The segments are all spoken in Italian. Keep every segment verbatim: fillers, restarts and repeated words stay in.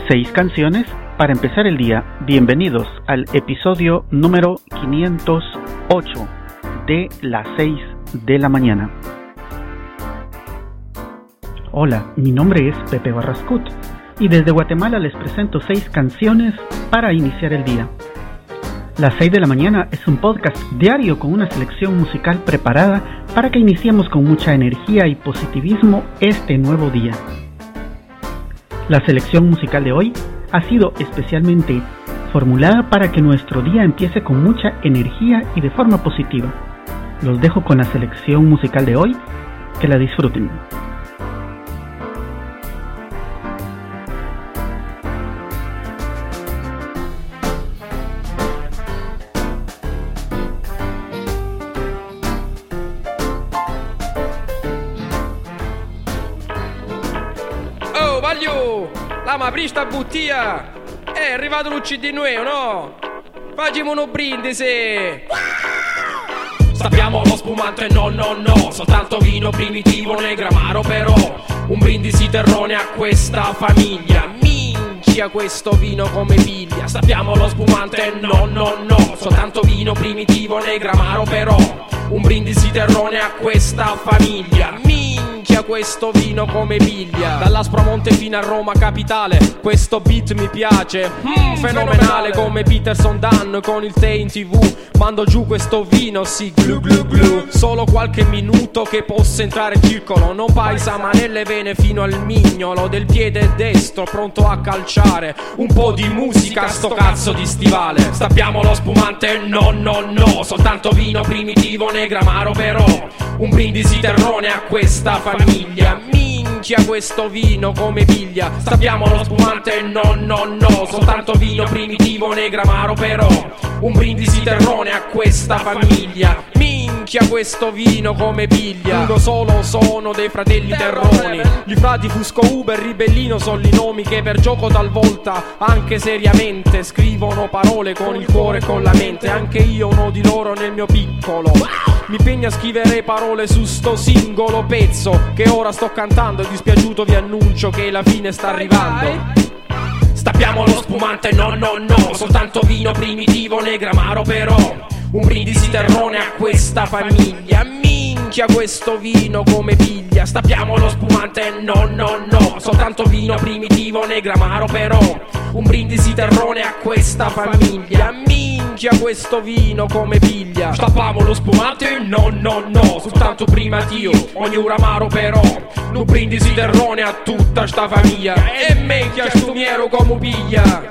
Seis canciones para empezar el día. Bienvenidos al episodio número quinientos ocho de las seis de la mañana. Hola, mi nombre es Pepe Barrascut y desde Guatemala les presento seis canciones para iniciar el día. Las seis de la mañana es un podcast diario con una selección musical preparada para que iniciemos con mucha energía y positivismo este nuevo día. La selección musical de hoy ha sido especialmente formulada para que nuestro día empiece con mucha energía y de forma positiva. Los dejo con la selección musical de hoy, que la disfruten. Oh, Vaglio! La ma apri sta bottiglia! È arrivato l'U C D nuovo, no? Facciamo uno brindisi! Stappiamo lo spumante, no, no, no. Soltanto vino primitivo nel Gramaro, però un brindisi terrone a questa famiglia. Minchia, questo vino come piglia. Stappiamo lo spumante, no, no, no. Soltanto vino primitivo nel Gramaro, però un brindisi terrone a questa famiglia. Minchia, questo vino come piglia. Dall'Aspromonte fino a Roma capitale, questo beat mi piace. mm, Fenomenale come Peterson Dan con il tè in tv. Mando giù questo vino, sì, glu glu glu. Solo qualche minuto che possa entrare in circolo. Non paisa ma nelle vene fino al mignolo del piede destro, pronto a calciare. Un po' di musica, sto cazzo di stivale. Stappiamo lo spumante, no, no, no. Soltanto vino primitivo nel Gramaro, però un brindisi terrone a questa famiglia. Minchia, questo vino come piglia. Stappiamo lo spumante, no, no, no. Soltanto vino primitivo nel Gramaro, però un brindisi terrone a questa famiglia. Minchia, questo vino come piglia. Uno solo sono dei fratelli Terroni. Gli frati Fusco Uber, Ribellino sono i nomi che per gioco talvolta, anche seriamente, scrivono parole con il cuore e con la mente. Anche io uno di loro nel mio piccolo mi impegno a scrivere parole su sto singolo pezzo che ora sto cantando. È dispiaciuto, vi annuncio che la fine sta arrivando. Stappiamo lo spumante, no, no, no. Soltanto vino primitivo nel Gramaro, però un brindisi terrone a questa famiglia. Minchia, questo vino come piglia. Stappiamo lo spumante, no, no, no. Soltanto vino primitivo nel Gramaro, però un brindisi terrone a questa famiglia. Minchia, questo vino come piglia. Stappiamo lo spumante, no, no, no. Soltanto primatio, ogni Gramaro, però un brindisi terrone a tutta sta famiglia. E minchia, sto miero come piglia.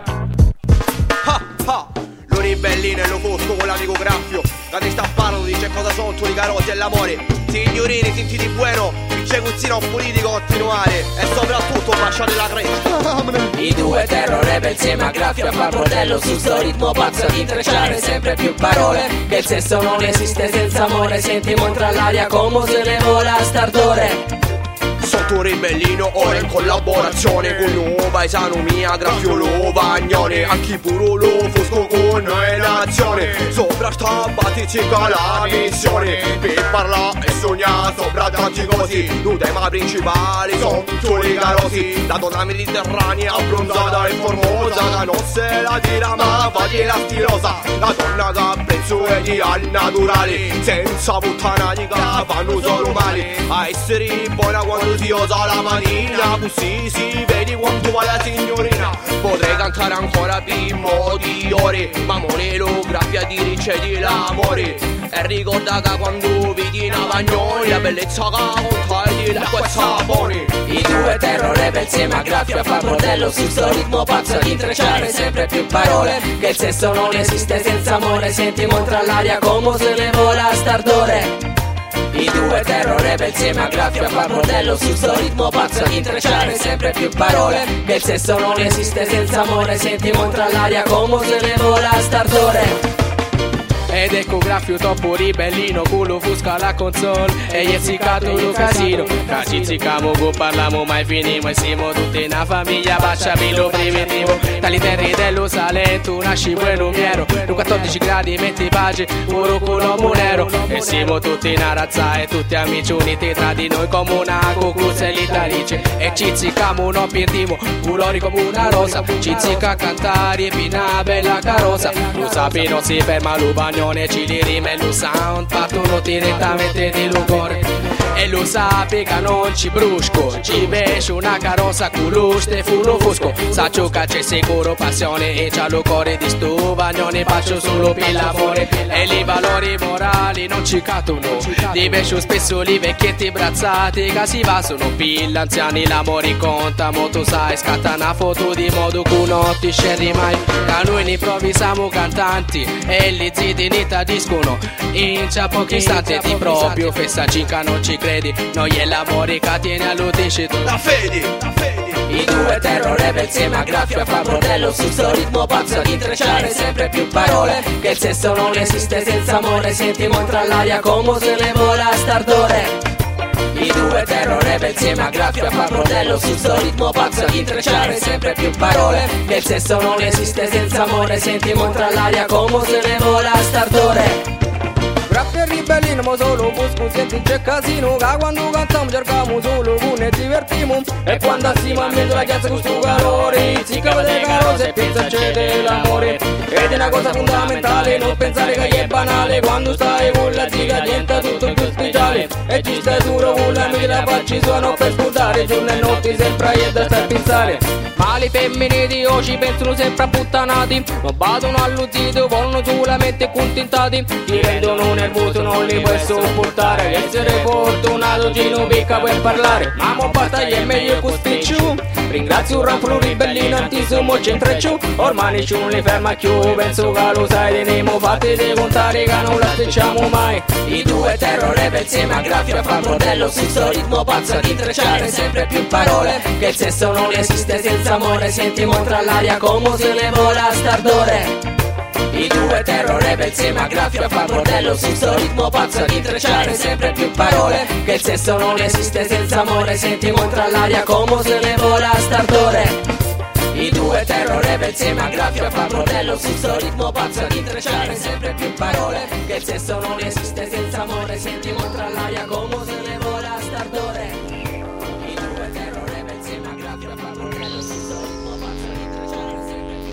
Ha ha, lo ribellino e lo fosco con l'amico graffio. Da te sta parlando, dice cosa sono tu, i carotti e l'amore. Signorini, senti di buono, c'è cuzzino politico continuare. E soprattutto baciate la crescita. I due terrore per insieme a graffio a far bordello su sto ritmo pazzo di intrecciare sempre più parole. Che il sesso non esiste senza amore. Sentimo entra l'aria come se ne vola stardore. Sotto ribellino ora in collaborazione con un paesano mia graffiolo Vagnone. Anche puro lo fosco con nazione. Sopra sta battizica la missione per parlare e sognare sopra tanti cosi. Un tema principale sono tutti i carosi. La donna mediterranea abbronzata e formosa, la non se la tira ma fa di la stilosa. La donna che apprezzo e di al naturale, senza puttanati che fanno solo male. A essere buona quando si osa la mattina, così si vedi quanto va la signorina. Potrei cantare ancora per modi ore, ma monelo graffia di ricci l'amore. E ricorda che quando vedi una Vagnone, la bellezza che conta di l'acqua e sapone. I due terrore per insieme a graffio a far bordello su sto ritmo pazzo di intrecciare sempre più parole. Che il sesso non esiste senza amore. Sentimo entra l'aria come se ne vola stardore. I due terrore per insieme a graffio a far bordello su sto ritmo pazzo di intrecciare sempre più parole. Che il sesso non esiste senza amore. Sentimo entra l'aria come se ne vola stardore. Ed ecco graffio troppo ribellino, culo fusca la console e gli è ziccato lo casino. Cacci ziccamo, go parliamo mai finimo. E siamo tutti una famiglia, baciami lo primitivo. Dagli terri dello Salento tu nasci buon lumiero. Tu quattordici gradi metti pace, puro culo monero. E siamo tutti in razza e tutti amici uniti tra di noi come una cucuzza e l'italice. E ci ziccamo, non perdiamo, colori come una rosa. Ci zicca a cantare e una bella carrozza. Lo sapi non si ferma, lo bagnone ci li rima e lo sound partono direttamente di Lugore. E lo sapi che non ci brusco, ci vesce una carrozza con lo stefuno fusco. Saccio che c'è sicuro passione e c'ha lo cuore di sto bagnone. Faccio solo per l'amore e i valori morali non ci cattuno. Li vescio spesso li vecchietti brazzati che si va sono pill anziani. L'amore conta, mo tu sai, scatta una foto di modo che non ti scerri mai. Che noi ne improvvisiamo cantanti e li ziti ne t'adiscono. In c'ha pochi istanti di proprio festa cinca non ci credi. Noi è l'amore che tiene all'udicito. La fedi, la fedi. I due terrore per insieme a graffia fa bordello su sto ritmo pazzo di intrecciare sempre più parole. Che il sesso non esiste senza amore, sentimo tra l'aria come se ne vola stardore. I due terrore per insieme a graffia fa bordello su sto ritmo pazzo di intrecciare sempre più parole. Che il sesso non esiste senza amore, sentimo tra l'aria come se ne vola stardore. Graffia e ribellino, ma solo busco, senti c'è casino. Che quando cantiamo cerchiamo solo con e divertiamo. E quando siamo a mezzo la chiazza con sto calore, si cava delle carrozze e pensa c'è dell'amore. Ed è una cosa fondamentale, non pensare che è banale. Quando stai con la ziga diventa tutto più speciale. E ci stai duro con l'amica da facci suono per scordare. Giorno e notte sempre hai da star a pensare. Ma le femmine di oggi pensano sempre a puttanati. Non battono allo zito, vogliono solamente contentati. Ti rendono nervoso, non li puoi sopportare. Essere fortunato ci non picca per parlare. Ma mo battaglia è meglio con spicciu. Ringrazio un ranfolo ribellino antisimo centrecciu. Ormai nessuno li ferma più, penso che lo sai. Teniamo fatti di contare che non la spicciamo mai. I due terrore per insieme a graffia fa bordello su sto ritmo pazzo di intrecciare sempre più parole. Che il sesso non esiste senza amore, sentimo tra l'aria come se ne vola stardore. I due terrore per insieme a graffia fa bordello su sto ritmo pazzo di intrecciare sempre più parole. Che il sesso non esiste senza amore, sentimo tra l'aria come se ne vola stardore. I due terrore per insieme a graffia fa bordello su sto ritmo pazzo di intrecciare sempre più parole. Che il sesso non esiste senza amore, sentimo tra l'aria come se ne vola stardore. I due terrore per insieme a graffia fa bordello su sto ritmo pazzo di intrecciare sempre più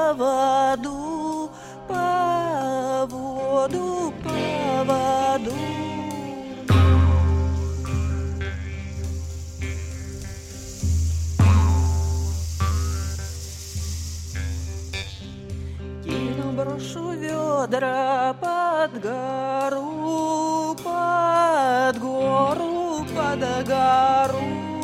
воду, по воду, по воду. Кину, брошу ведра под гору, под гору, под гору.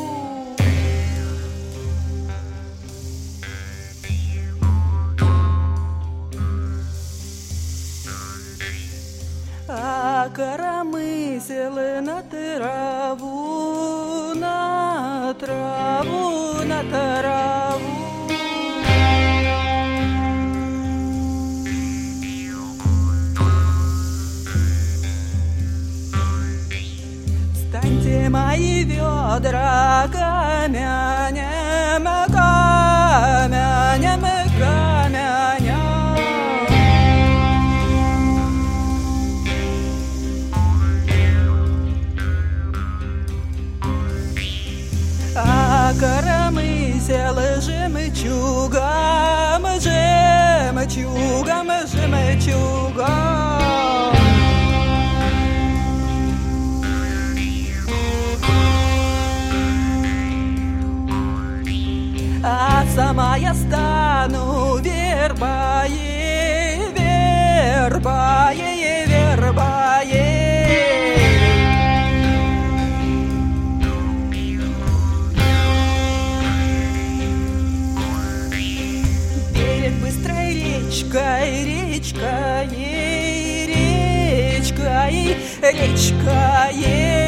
А коромысел на траву, на траву, на траву. Встаньте, мои ведра, камянем, камянем, камянем. А коромысел жемчугом, жемчугом, жемчугом. А сама я стану вербой, вербой, вербой. Быстрой речкой, речкой, речкой, речкой.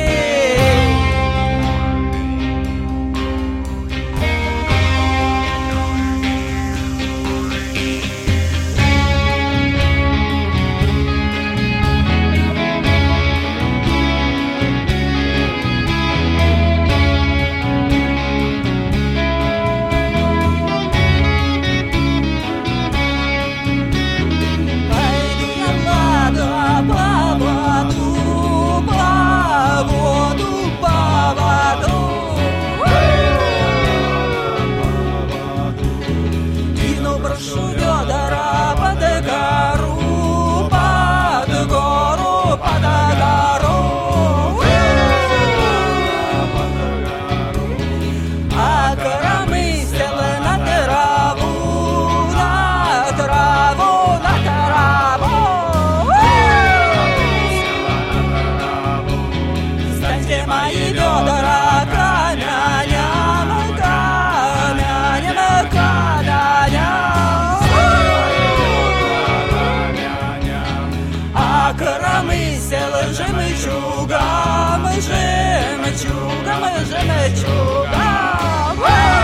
Жемчугом, жемчугом, жемчугом.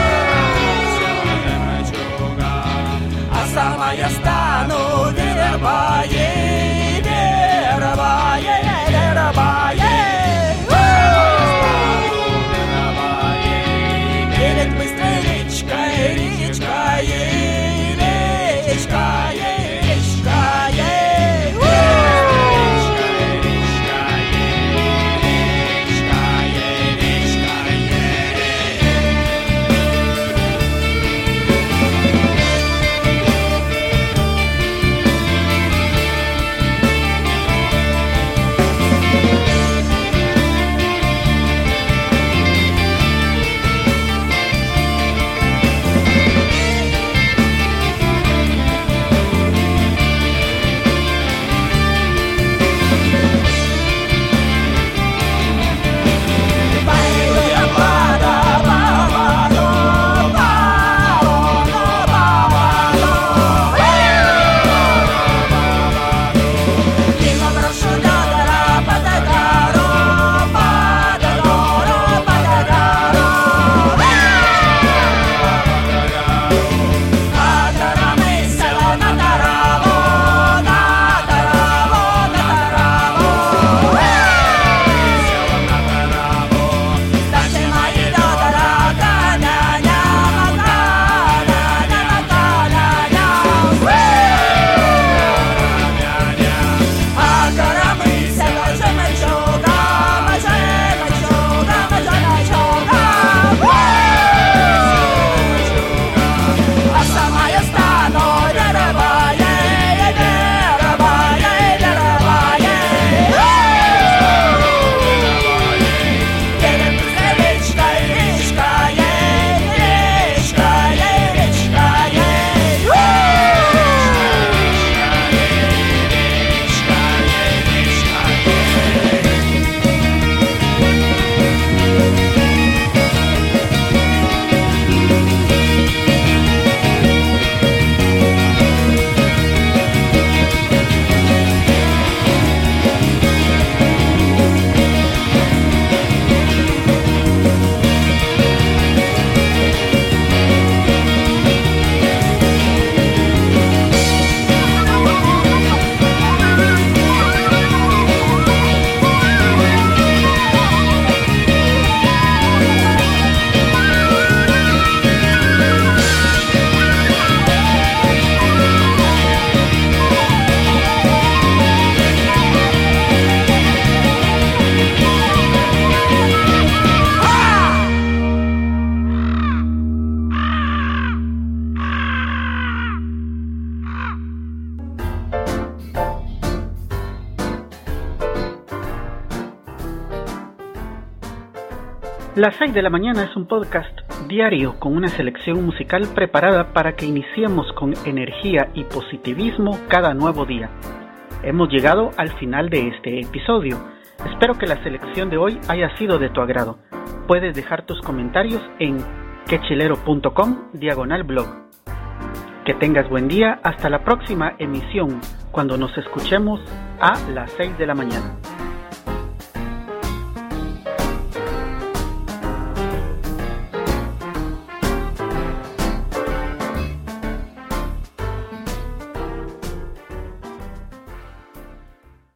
А сама я стану вербой, вербой, вербой. Перед быстрой речкой, речкой, речкой, речкой. Las seis de la mañana es un podcast diario con una selección musical preparada para que iniciemos con energía y positivismo cada nuevo día. Hemos llegado al final de este episodio. Espero que la selección de hoy haya sido de tu agrado. Puedes dejar tus comentarios en quechilero.com diagonal blog. Que tengas buen día. Hasta la próxima emisión, cuando nos escuchemos a las seis de la mañana.